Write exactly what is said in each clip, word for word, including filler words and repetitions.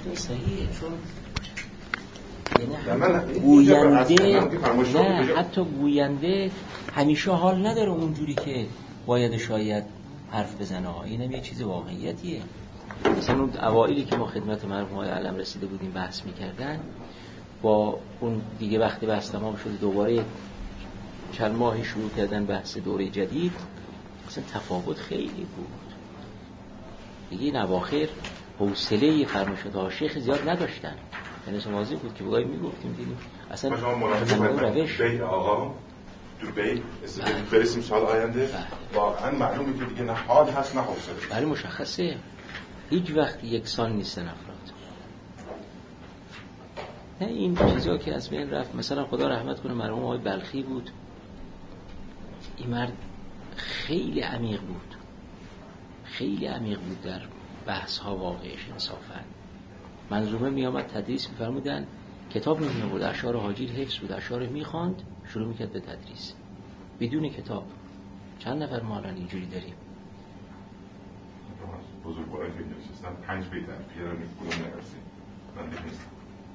صحیحه، چون یعنی گوینده نه حتی گوینده همیشه حال نداره اونجوری که باید شاید حرف بزنه. اینم یه چیز واقعیتیه. مثلا اون اوایلی که ما خدمت مرحوم آقای علم رسیده بودیم بحث میکردن، با اون دیگه وقتی بحث تمام شده دوباره چند ماهی شروع کردن بحث دوره جدید، مثلا تفاوت خیلی بود. دیگه این اواخر حوصله فرمایشات شیخ زیاد نداشتن. یعنی واضح بود که بگاهی میگفتیم دیدیم اصلا مثلا روش بیت آقا تو بیت برسیم سال آینده واقعا معلومه که دیگه نه حال هست نه حوصله. بله مشخصه، هیچ وقت یکسان نیستن افراد. نه این چیزا که از بین رفت. مثلا خدا رحمت کنه مرحوم آقای بلخی بود، این مرد خیلی عمیق بود، خیلی عمیق بود در بحث ها واقعش انصافا. منظومه می آمد تدریس می فرمودن، کتاب نمی آورد، اشعار حاجی حفظ بود، اشعار می خواند، شروع می کرد به تدریس بدون کتاب. چند نفر ما الان اینجوری داریم؟ بزرگوارایی که نشستن پنج بیت در پیرا میکنم نرسیم من نیستم.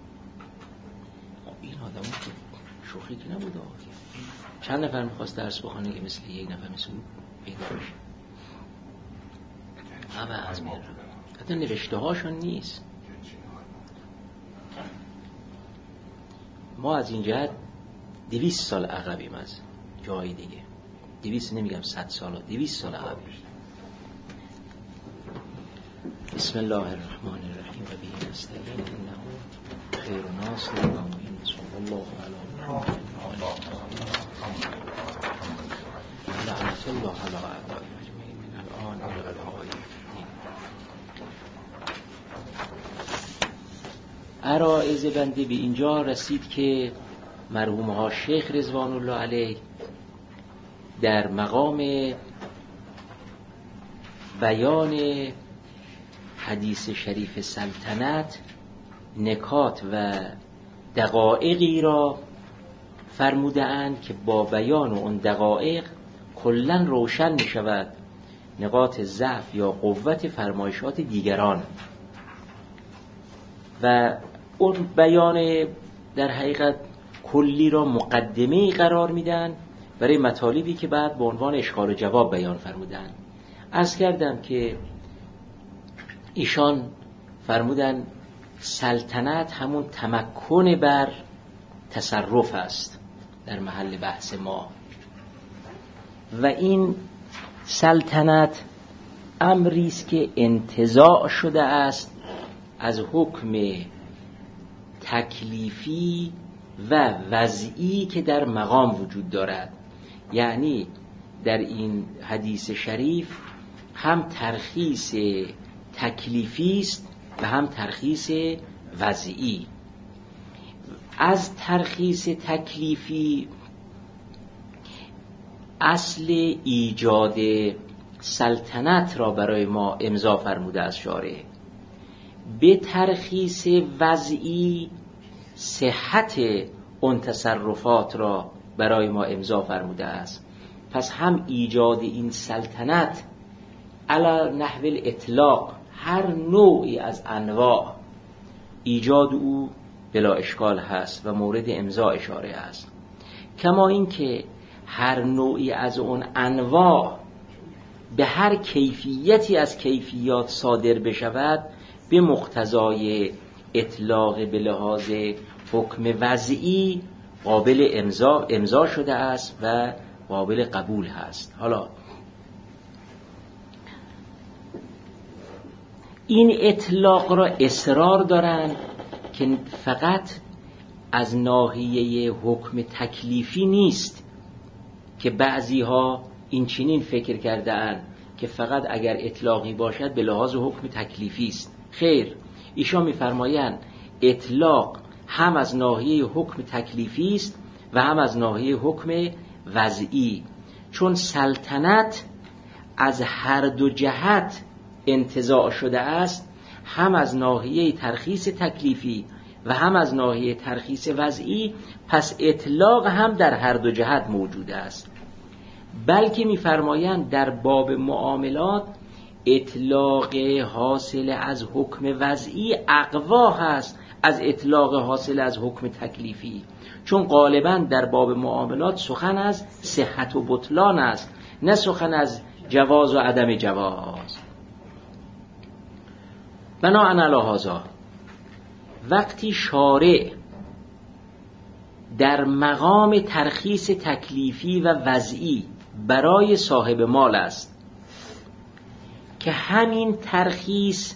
این آدم که شوخی که نبوده. چند نفر میخواست درس بخونه که مثل یک نفر مثل پیدا بشه؟ همه از میرن، حتی نوشته هاشون نیست. ما از این جهت دویست سال عقبیم از جای دیگه. دویست نمیگم صد سال، دویست سال عقبیم. بسم الله الرحمن الرحیم و به نستعین انه خیر ناصر و معین. صلی الله علی محمد و آله لعنت الله علی اعدائهم اجمعین من الان الی الغایب. عرائض بنده به اینجا رسید که مرحوم ها شیخ رضوان الله علیه در مقام بیان حدیث شریف سلطنت نکات و دقایقی را فرموده اند که با بیان اون دقایق کلاً روشن می شود نقاط ضعف یا قوت فرمایشات دیگران. و اون بیان در حقیقت کلی را مقدمه‌ای قرار میدن برای مطالبی که بعد به عنوان اشکال و جواب بیان فرمودن. عرض کردم که ایشان فرمودن سلطنت همون تمکن بر تصرف است در محل بحث ما، و این سلطنت امری است که انتزاع شده است از حکم تکلیفی و وضعی که در مقام وجود دارد. یعنی در این حدیث شریف هم ترخیص تکلیفی است و هم ترخیص وضعی. از ترخیص تکلیفی اصل ایجاد سلطنت را برای ما امضا فرموده از شارع، به ترخیص وضعی صحت اون تصرفات را برای ما امضا فرموده است. پس هم ایجاد این سلطنت علی نحو الاطلاق، هر نوعی از انواع ایجاد او بلا اشکال هست و مورد امضا اشاره است، کما این که هر نوعی از اون انواع به هر کیفیتی از کیفیات صادر بشود به مقتضای اطلاق به لحاظ حکم وضعی قابل امضا امضا شده است و قابل قبول هست. حالا این اطلاق را اصرار دارند که فقط از ناحیه حکم تکلیفی نیست که بعضی ها این چنین فکر کرده اند که فقط اگر اطلاقی باشد به لحاظ حکم تکلیفی است. خیر، ایشان می‌فرمایند اطلاق هم از ناحیه حکم تکلیفی است و هم از ناحیه حکم وضعی، چون سلطنت از هر دو جهت انتزاع شده است، هم از ناحیه ترخیص تکلیفی و هم از ناحیه ترخیص وضعی. پس اطلاق هم در هر دو جهت موجود است. بلکه می‌فرمایند در باب معاملات اطلاق حاصل از حکم وضعی اقوا هست از اطلاق حاصل از حکم تکلیفی، چون غالبا در باب معاملات سخن از صحت و بطلان است، نه سخن از جواز و عدم جواز. بناء علی هذا وقتی شارع در مقام ترخیص تکلیفی و وضعی برای صاحب مال است که همین ترخیص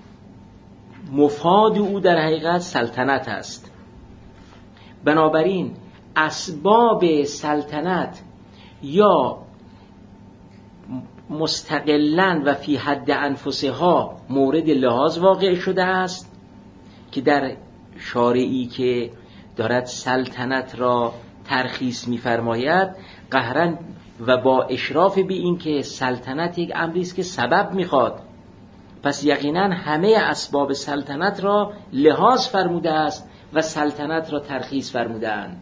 مفاد او در حقیقت سلطنت است، بنابراین اسباب سلطنت یا مستقلاً و فی حد انفسها مورد لحاظ واقع شده است که در شارعی که دارد سلطنت را ترخیص می‌فرماید قهراً و با اشراف به این که سلطنت یک امری است که سبب می‌خواد، پس یقیناً همه اسباب سلطنت را لحاظ فرموده است و سلطنت را ترخیص فرمودند.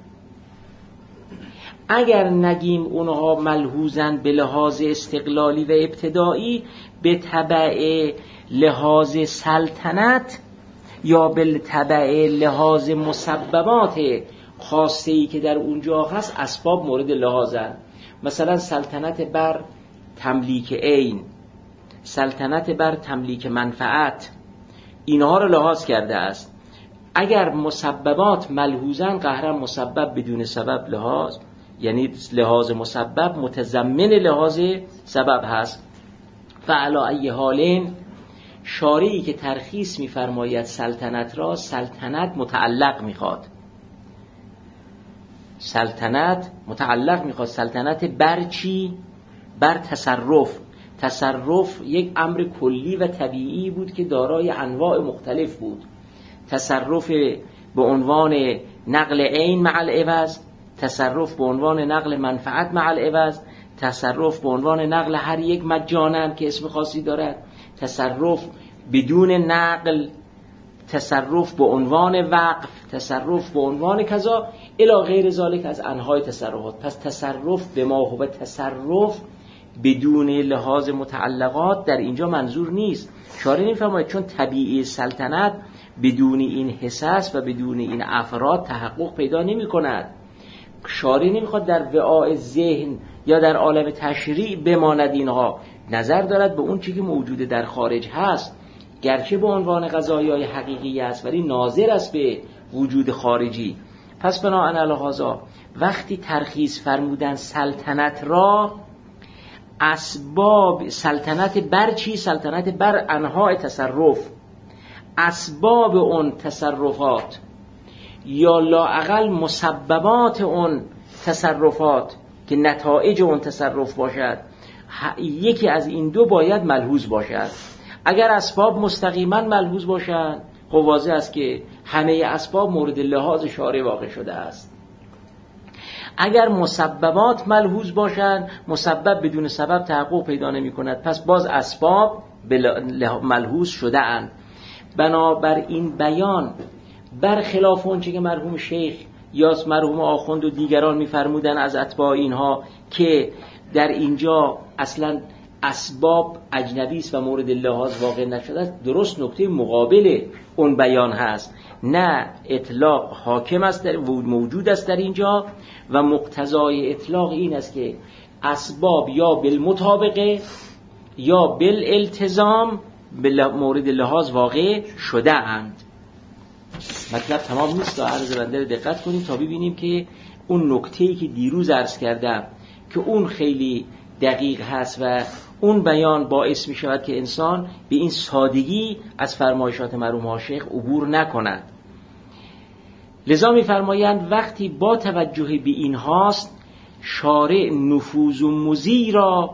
اگر نگیم اونها ملحوظاً به لحاظ استقلالی و ابتدایی، به تبع لحاظ سلطنت یا به تبع لحاظ مسببات خاصه‌ای که در اونجا هست اسباب مورد لحاظند. مثلا سلطنت بر تملیک عین، سلطنت بر تملیک منفعت، اینها رو لحاظ کرده است. اگر مسببات ملحوظاً قهراً مسبب بدون سبب لحاظ، یعنی لحاظ مسبب متضمن لحاظ سبب هست. فعلی ای حال شارعی که ترخیص می‌فرماید سلطنت را، سلطنت متعلق می‌خواد، سلطنت متعلق می‌خواد سلطنت بر چی؟ بر تصرف. تصرف یک امر کلی و طبیعی بود که دارای انواع مختلف بود. تصرف به عنوان نقل عین مع العوض، تصرف به عنوان نقل منفعت مع العوض، تصرف به عنوان نقل هر یک مجانا که اسم خاصی دارد، تصرف بدون نقل، تصرف به عنوان وقف، تصرف به عنوان کذا الی غیر ذالک از انواع تصرفات. پس تصرف به ما هو تصرف بدون لحاظ متعلقات در اینجا منظور نیست. شارع نمی‌فرماید چون طبیعی سلطنت بدون این حساس و بدون این افراد تحقق پیدا نمی‌کند. شارع نمی‌خواد در وعاء ذهن یا در عالم تشریع بماند، اینها نظر دارد به اون چیزی که موجود در خارج هست، گرچه به عنوان قضایای حقیقی است ولی ناظر است به وجود خارجی. پس بناء علی هذا وقتی ترخیص فرمودن سلطنت را، اسباب سلطنت بر چی؟ سلطنت بر انواع تصرف، اسباب اون تصرفات یا لااقل مسببات اون تصرفات که نتایج اون تصرف باشد، یکی از این دو باید ملحوظ باشد. اگر اسباب مستقیما ملحوظ باشند، خب واضح است که همه اسباب مورد لحاظ شارع واقع شده است. اگر مسببات ملحوظ باشند، مسبب بدون سبب تحقق پیدا نمی کند، پس باز اسباب ملحوظ شده اند. بنابر این بیان برخلاف اون چه که مرحوم شیخ یا مرحوم آخوند و دیگران می‌فرمودند از اتباع اینها که در اینجا اصلا اسباب اجنبی است و مورد لحاظ واقع نشده است، درست نکته مقابل اون بیان هست. نه، اطلاق حاکم است، در موجود است در اینجا و مقتضای اطلاق این است که اسباب یا بالمطابقه یا بالالتزام به مورد لحاظ واقع شده اند. مطلب تمام نیست، تا عرض بنده دقت کنیم تا ببینیم که اون نکته‌ای که دیروز عرض کردم که اون خیلی دقیق هست و اون بیان باعث می شود که انسان به این سادگی از فرمایشات مرحوم شیخ عبور نکند. لذا می فرمایند وقتی با توجه به این هاست شارع نفوذ و مضی را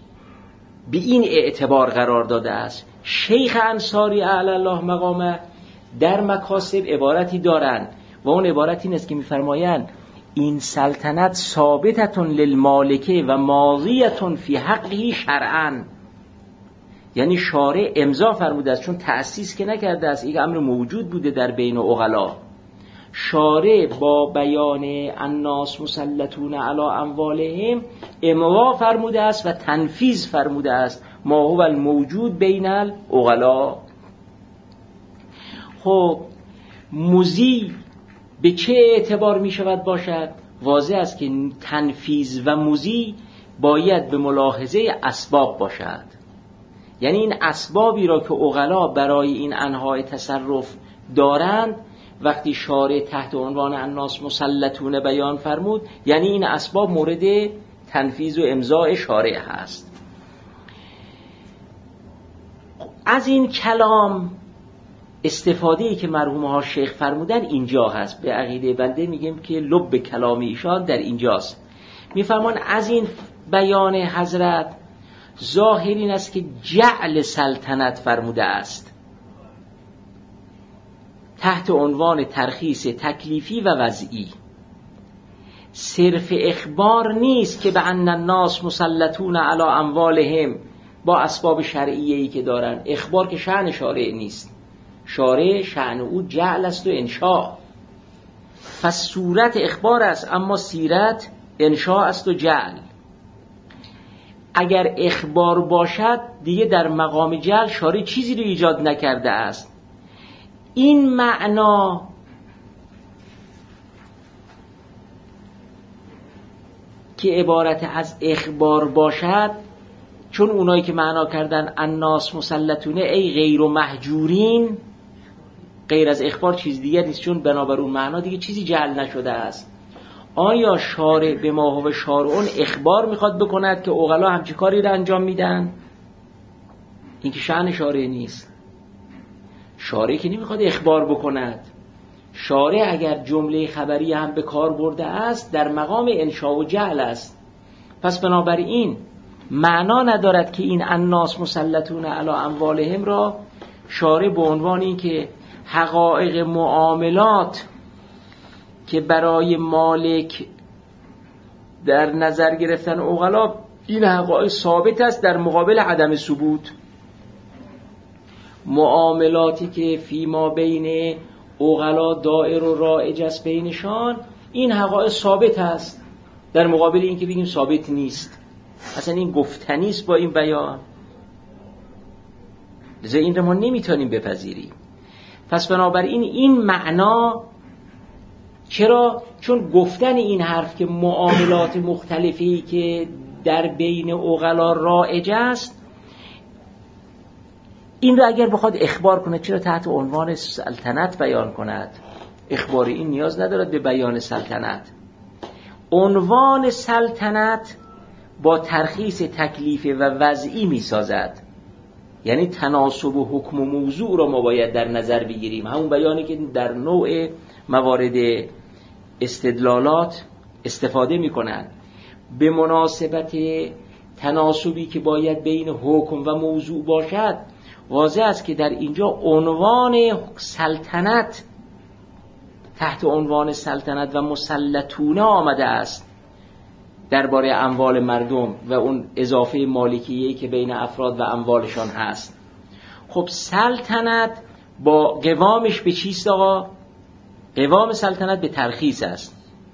به این اعتبار قرار داده است. شیخ انصاری اعلی الله مقامه در مکاسب عبارتی دارند و اون عبارت این است که می فرمایند این سلطنت ثابتتون للمالکه و ماضیتون فی حقی شرعاً، یعنی شارع امضا فرموده است، چون تأسیس که نکرده است، یک امر موجود بوده در بین عقلا. شارع با بیان الناس مسلطون علی اموالهم امضا فرموده است و تنفیذ فرموده است، ما هو الموجود بین العقلا. خب مضی به چه اعتبار می شود باشد؟ واضح است که تنفیذ و مضی باید به ملاحظه اسباب باشد. یعنی این اسبابی را که عقلا برای این انواع تصرف دارند وقتی شارع تحت عنوان الناس مسلطون بیان فرمود، یعنی این اسباب مورد تنفیذ و امضاء شارع هست. از این کلام استفاده‌ای که مرحوم ها شیخ فرمودن اینجا هست. به عقیده بنده میگیم که لب کلام ایشان در اینجاست. میفرمان از این بیان حضرت ظاهر این است که جعل سلطنت فرموده است تحت عنوان ترخیص تکلیفی و وضعی. صرف اخبار نیست که به ان الناس مسلطون علی اموالهم با اسباب شرعیه‌ای که دارن. اخبار که شأن شارع نیست، شارع شأن او جعل است و انشاء. پس صورت اخبار است اما سیرت انشاء است و جعل. اگر اخبار باشد دیگه در مقام جعل شارع چیزی رو ایجاد نکرده است. این معنا که عبارت از اخبار باشد، چون اونایی که معنا کردن الناس مسلطونه ای غیر و محجورین، غیر از اخبار چیز دیگر نیست، چون بنابر اون معنا دیگه چیزی جعل نشده است. آیا شارع به ما هو شارعون اخبار میخواد بکند که عقلا همچی کاری رو انجام میدن؟ این که شأن شارع نیست. شارع که نمیخواد اخبار بکند. شارع اگر جمله خبری هم به کار برده است در مقام انشاء و جعل است. پس بنابراین معنا ندارد که این الناس مسلطون علی اموالهم را شارع به عنوان این که حقایق معاملات که برای مالک در نظر گرفتن عقلا این حقایق ثابت است در مقابل عدم ثبوت. معاملاتی که فیما بین عقلا دائر و رایج است بینشان، این حقایق ثابت است در مقابل این که بگیم ثابت نیست. اصلا این گفتنی است با این بیان، لذا این رو ما نمیتونیم بپذیریم. پس بنابراین این معنا، چرا؟ چون گفتن این حرف که معاملات مختلفی که در بین عقلا رایج است، این رو اگر بخواد اخبار کنه چرا تحت عنوان سلطنت بیان کند؟ اخبار این نیاز ندارد به بیان سلطنت. عنوان سلطنت با ترخیص تکلیف و وضعی می سازد. یعنی تناسب و حکم و موضوع را ما باید در نظر بگیریم. همون بیانی که در نوع موارد استدلالات استفاده می کنند. به مناسبت تناسبی که باید بین حکم و موضوع باشد، واضح است که در اینجا عنوان سلطنت تحت عنوان سلطنت و مسلطونه آمده است درباره اموال مردم و اون اضافه مالکیه‌ای که بین افراد و اموالشان هست. خب سلطنت با قوامش به چیست آقا؟ قوام سلطنت به ترخیص است.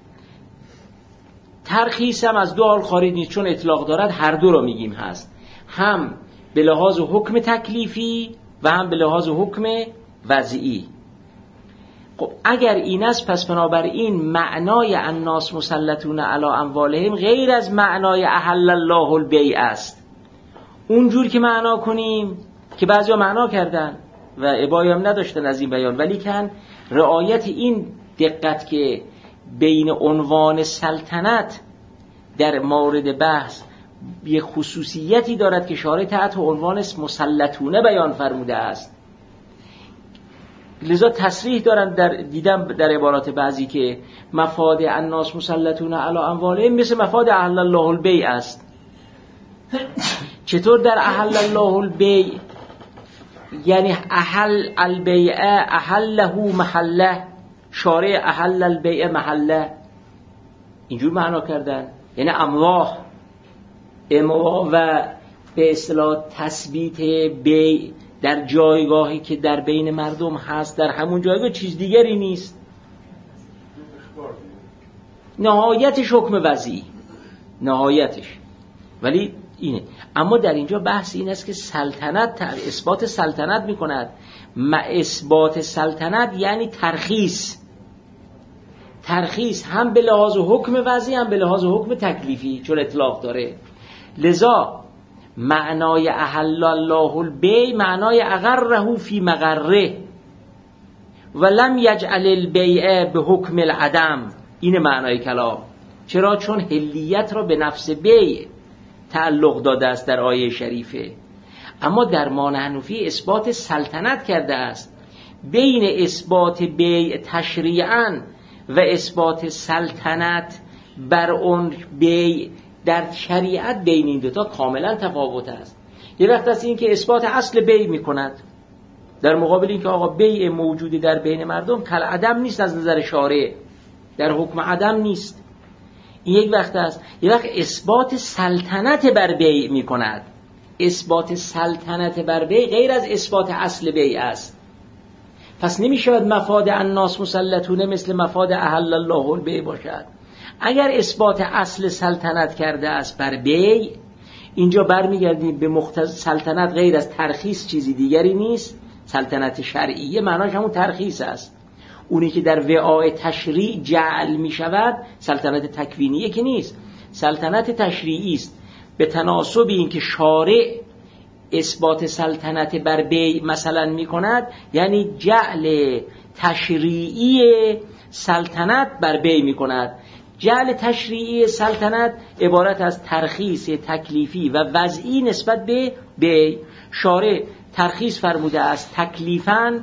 ترخیص هم از دو حال خارج نیست، چون اطلاق دارد هر دو رو میگیم هست، هم به لحاظ حکم تکلیفی و هم به لحاظ حکم وضعی. خب اگر این است، پس بنابراین معنای الناس مسلطون علی اموالهم غیر از معنای احل الله البیع است. اونجور که معنا کنیم که بعضیا معنا کردن و ابایی هم نداشتن از این بیان، ولی کن رعایت این دقت که بین عنوان سلطنت در مورد بحث یه خصوصیتی دارد که شارع تحت عنوان مسلطونه بیان فرموده است. لذا تصریح دارن، در دیدم در عبارات بعضی که مفاد الناس مسلطون علی اموالهم مثل مفاد احل الله البیع است. چطور در احل الله البیع؟ یعنی احل البیع احله محله، شارع احل البیع محله، اینجور معنا کردن. یعنی امواه اموا و به اصطلاح تثبیت بیع در جایگاهی که در بین مردم هست، در همون جایگاه چیز دیگری نیست. نهایتش حکم وضعی، نهایتش. ولی اینه. اما در اینجا بحث این است که سلطنت اثبات سلطنت میکند. ما اثبات سلطنت یعنی ترخیص، ترخیص هم به لحاظ حکم وضعی هم به لحاظ حکم تکلیفی چون اطلاق داره. لذا معنای احل الله البیع معنای اقره فی مقره ولم یجعل البیع به حکم العدم. این معنای کلام. چرا؟ چون حلیت را به نفس بیع تعلق داده است در آیه شریفه. اما در مان حنفی اثبات سلطنت کرده است. بین اثبات بیع تشریعاً و اثبات سلطنت بر اون بیع در شریعت بین این دوتا کاملا تفاوت است. یه وقت است این که اثبات اصل بیع میکند در مقابل این که آقا بیع موجودی در بین مردم کل عدم نیست از نظر شارع، در حکم عدم نیست. این یک وقت است. یه وقت اثبات سلطنت بر بیع میکند. اثبات سلطنت بر بیع غیر از اثبات اصل بیع است. پس نمیشود مفاد الناس مسلطونه مثل مفاد احل الله البیع باشد. اگر اثبات اصل سلطنت کرده است بر بیع، اینجا برمیگردیم به مقتضی سلطنت غیر از ترخیص چیزی دیگری نیست. سلطنت شرعیه معناش همون ترخیص است. اونی که در وعاء تشریع جعل می شود سلطنت تکوینیه که نیست، سلطنت تشریعی است. به تناسب این که شارع اثبات سلطنت بر بیع مثلا می کند، یعنی جعل تشریعی سلطنت بر بیع می کند. جعل تشریعی سلطنت عبارت از ترخیص تکلیفی و وضعی نسبت به بیع. شارع ترخیص فرموده است تکلیفاً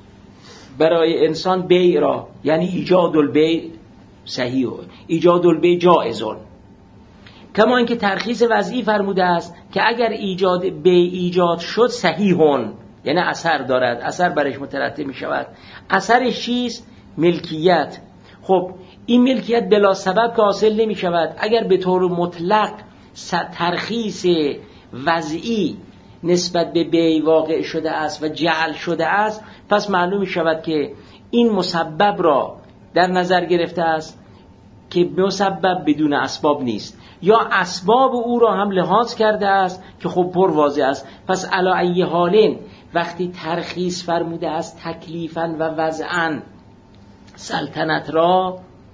برای انسان بیع را، یعنی ایجاد البیع صحیح، ایجاد البیع جائزون. کما اینکه ترخیص وضعی فرموده است که اگر ایجاد بیع ایجاد شد صحیحون، یعنی اثر دارد، اثر برش مترتب می شود. اثرش چیست؟ ملکیت. خب این ملکیت بلا سبب که حاصل نمی شود. اگر به طور مطلق ترخیص وضعی نسبت به بیع واقع شده است و جعل شده است، پس معلوم می شود که این مسبب را در نظر گرفته است که مسبب بدون اسباب نیست، یا اسباب او را هم لحاظ کرده است که خب پر واضح است. پس علی ای حالین وقتی ترخیص فرموده است تکلیفاً و وضعاً سلطنت را،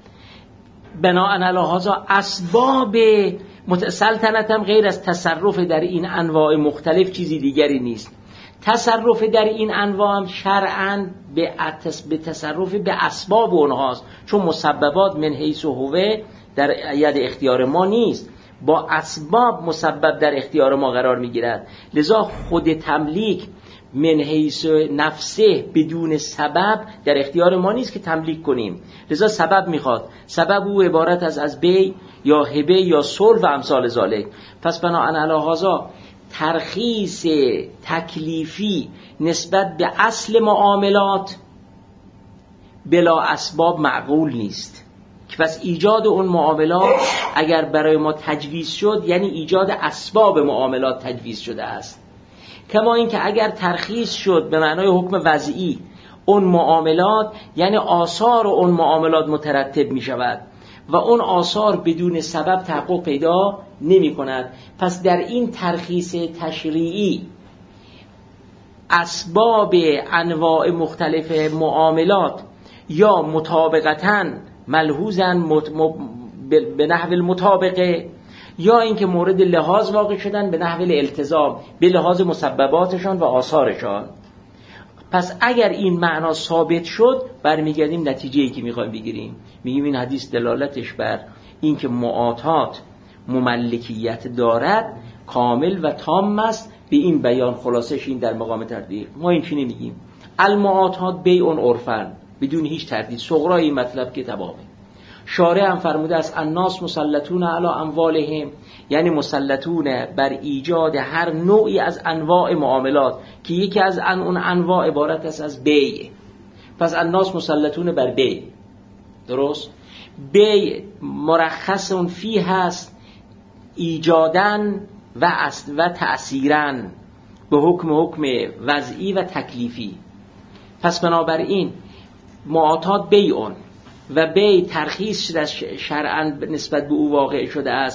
بناءً علی هذا اسباب سلطنت هم غیر از تصرف در این انواع مختلف چیزی دیگری نیست. تصرف در این انواع هم شرعاً به تصرف به اسباب اونهاست، چون مسببات من حیث هوه در ید اختیار ما نیست، با اسباب مسبب در اختیار ما قرار میگیرد. لذا خود تملیک من حیث نفسه بدون سبب در اختیار ما نیست که تملیک کنیم. لذا سبب میخواد. سبب او عبارت از از بیع یا هبه یا صلح و امثال ذالک. پس بناء علی هذا ترخیص تکلیفی نسبت به اصل معاملات بلا اسباب معقول نیست. که پس ایجاد اون معاملات اگر برای ما تجویز شد یعنی ایجاد اسباب معاملات تجویز شده است. کما این که اگر ترخیص شد به معنای حکم وضعی اون معاملات، یعنی آثار اون معاملات مترتب می شود و اون آثار بدون سبب تحقق پیدا نمی کند. پس در این ترخیص تشریعی اسباب انواع مختلف معاملات یا مطابقتاً ملحوظاً مت... م... به نحو المطابقه، یا اینکه مورد لحاظ واقع شدن به نحو الالتزام به لحاظ مسبباتشان و آثارشان. پس اگر این معنا ثابت شد برمیگردیم نتیجه‌ای که میخوایم بگیریم، میگیم این حدیث دلالتش بر اینکه معاطات مملکیت دارد کامل و تام است. به این بیان خلاصش این در مقام تردید ما این چی نمیگیم. المعاطات بیع عرفاً بدون هیچ تردید، صغرای این مطلب که تمامه. شارع هم فرموده است الناس مسلطون علی اموالهم، یعنی مسلطون بر ایجاد هر نوعی از انواع معاملات که یکی از ان اون انواع عبارت است از بیع. پس الناس مسلطون بر بیع. درست؟ بیع مرخص اون فی هست ایجادن و است و تأثیرن به حکم حکم وضعی و تکلیفی. پس بنابراین معاطات بیعون و بیع ترخیص شده شرعاً نسبت به او واقع شده است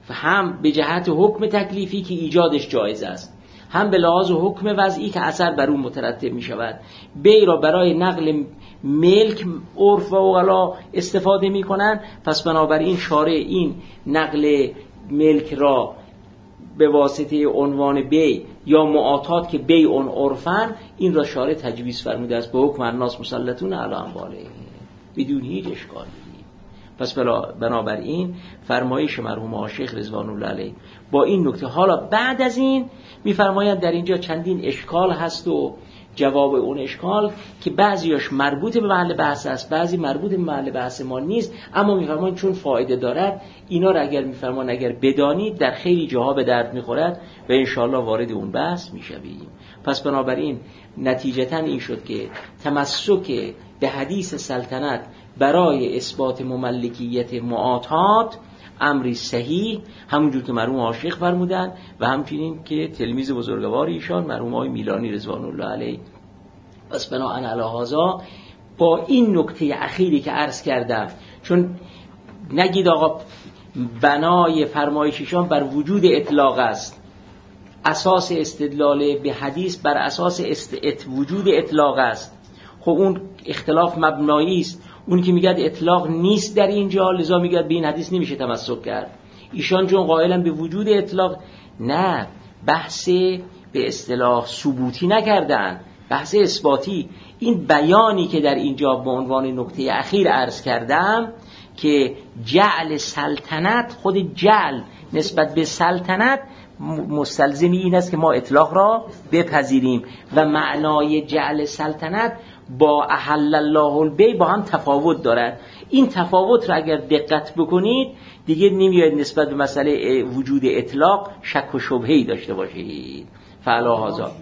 هم به جهت حکم تکلیفی که ایجادش جایز است، هم به لحاظ حکم وضعی که اثر بر اون مترتب می شود. بی را برای نقل ملک عرف و عقلا استفاده می کنن، پس بنابراین شارع این نقل ملک را به واسطه عنوان بی یا معاطات که بی اون عرفن، این را شارع تجویز فرموده است به حکم الناس مسلطون علی اموالهم بدون هیچ اشکالی. پس بنابراین فرمایش مرحوم آشیخ رضوان الله علیه با این نکته، حالا بعد از این میفرمایند در اینجا چندین اشکال هست و جواب اون اشکال که بعضیاش مربوط به محل بحث است، بعضی مربوط به محل بحث ما نیست، اما میفرمایند چون فایده دارد اینا را اگر میفرمایند اگر بدانید در خیلی جاها به درد میخورد و انشاءالله وارد اون بحث میشویم. پس بنابراین نتیجتا این شد که تمسک به حدیث سلطنت برای اثبات مملکیت معاطات امری صحیح، همونجور که مرحوم عاشق فرمودن و همچنین که تلمیذ بزرگوار ایشان مرحوم آقای میلانی رضوان الله علیه. پس بناء علی هذا با این نکته اخیری که عرض کردم، چون نگید آقا بنای فرمایششان بر وجود اطلاق است، اساس استدلال به حدیث بر اساس است... ات... وجود اطلاق است، خب اون اختلاف مبنایی است. اون که میگه اطلاق نیست در اینجا لذا میگه به این حدیث نمیشه تمسک کرد. ایشان چون قائلن به وجود اطلاق، نه، بحث به اصطلاح ثبوتی نکردن، بحث اثباتی. این بیانی که در اینجا به عنوان نکته اخیر عرض کردم که جعل سلطنت، خود جعل نسبت به سلطنت مستلزمی این است که ما اطلاق را بپذیریم و معنای جعل سلطنت با احل الله البیع با هم تفاوت دارد. این تفاوت را اگر دقت بکنید دیگه نمیاد نسبت به مسئله وجود اطلاق شک و شبهه‌ای داشته باشید. فعلا هذا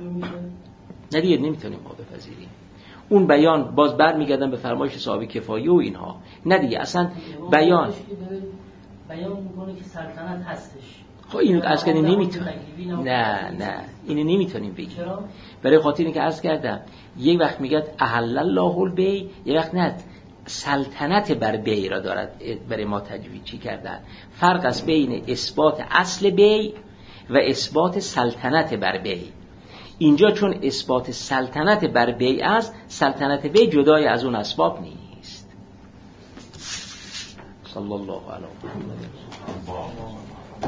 نه دیگه نمیتونیم ما بپذیریم. اون بیان باز برمیگردن به فرمایش صاحب کفایه و اینها، نه دیگه اصلا بیان بیان میکنه که سلطنت هستش. خب اینو عرض کردیم نمیتونیم، نه نه اینو نمیتونیم بگیم. برای خاطر اینکه عرض کردم یک وقت میگه احل الله البیع، یک وقت نه، سلطنت بر بیع را دارد برای ما تجوید چی کردن. فرق است بین اثبات اصل بیع و اثبات سلطنت بر بیع. اینجا چون اثبات سلطنت بر بیع است، سلطنت بیع جدای از اون اسباب نیست. صلی الله علیه و محمد.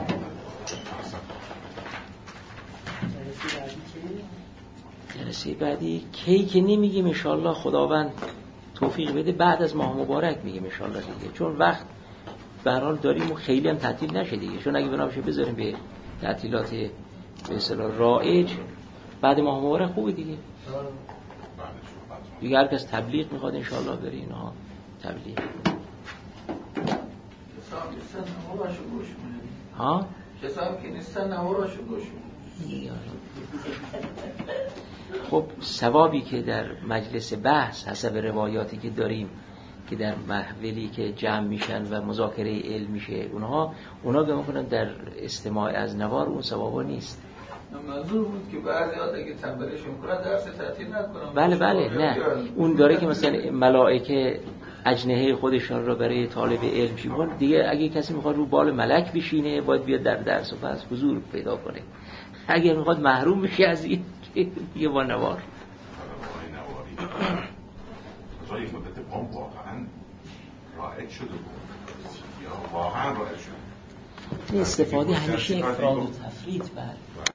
جلسه بعدی کی که نمیگیم انشالله خداوند توفیق بده، بعد از ماه مبارک میگیم انشالله دیگه، چون وقت به هر حال داریم و خیلی هم تعطیل نشه دیگه، چون اگه بنابشه بذاریم به تعطیلات به اصطلاح رایج بعد ماه مبارک خوبه دیگه. دیگه هر کس تبلیغ میخواد انشالله بره اینها تبلیغ. ها؟ کسایی که نیستن نموراشو گوش میدن. خب ثوابی که در مجلس بحث حسب روایاتی که داریم که در محفلی که جمع میشن و مذاکره علم میشه اونها اونها که میکنن در استماع از نوار اون ثوابا نیست. منظور بود که بعضی ها اگه تنبلیشون کنن درس تعطیل نکنن. بله بله نه اون داره که مثلا ملائکه اجنحه خودشان را برای طالب علم شیبون دیگه، اگه کسی میخواد رو بال ملک بشینه باید بیاد در درس و بحث حضور پیدا کنه. اگر میخواد محروم بشه از این یه با نوار جایی مدت پام واقعا رایج شده بود یا واقعا رایج شده. استفاده همیشه افراد و تفرید بر